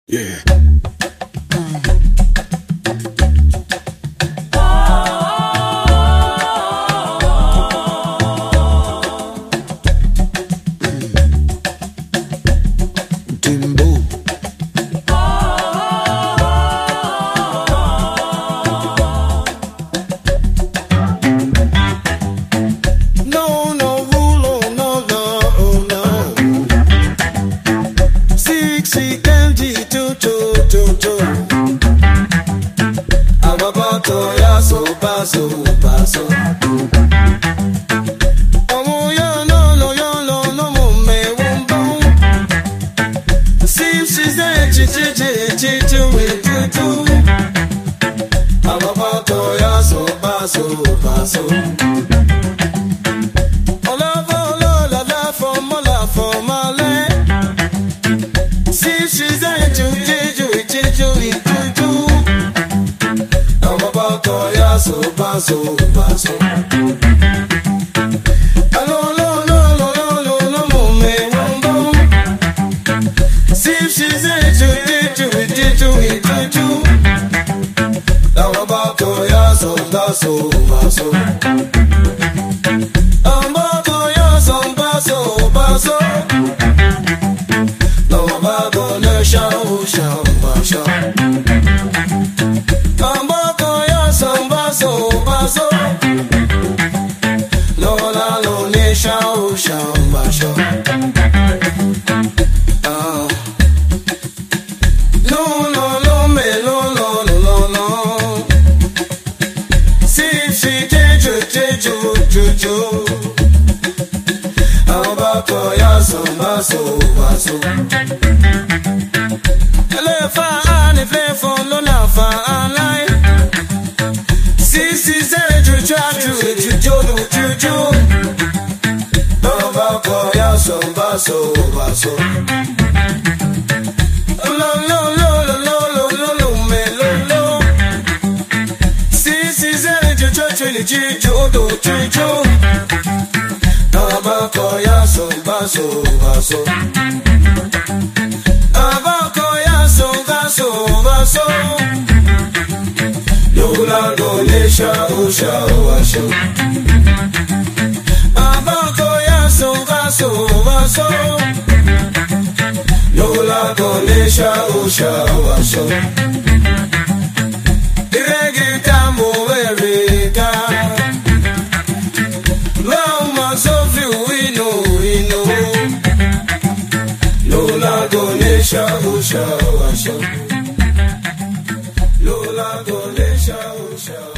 Yeah. Timbo. No, no rule, oh, no, no, oh, no. 6 NG to. Ababato ya so paso. Omo yo no mo me wumbo. 6 NG to. Ababato ya so paso. Paso. No, mo me wumbo. See if she's into it. Now about to ya so paso. About to ya so paso. Now about to le show. Lola lo ne show. No me no. Si ju. Abato ya so baso. Le fa ani fe fon lo na fa anai. Si ju. Abato ya so baso. Lo me lo. Si ju. Abato ya so baso. Abato ya so baso. Lola go le show. Abato ya so baso. Lola go le show. Irregita moverita. Lama sofi we know. Lola go le show. Lola go le show.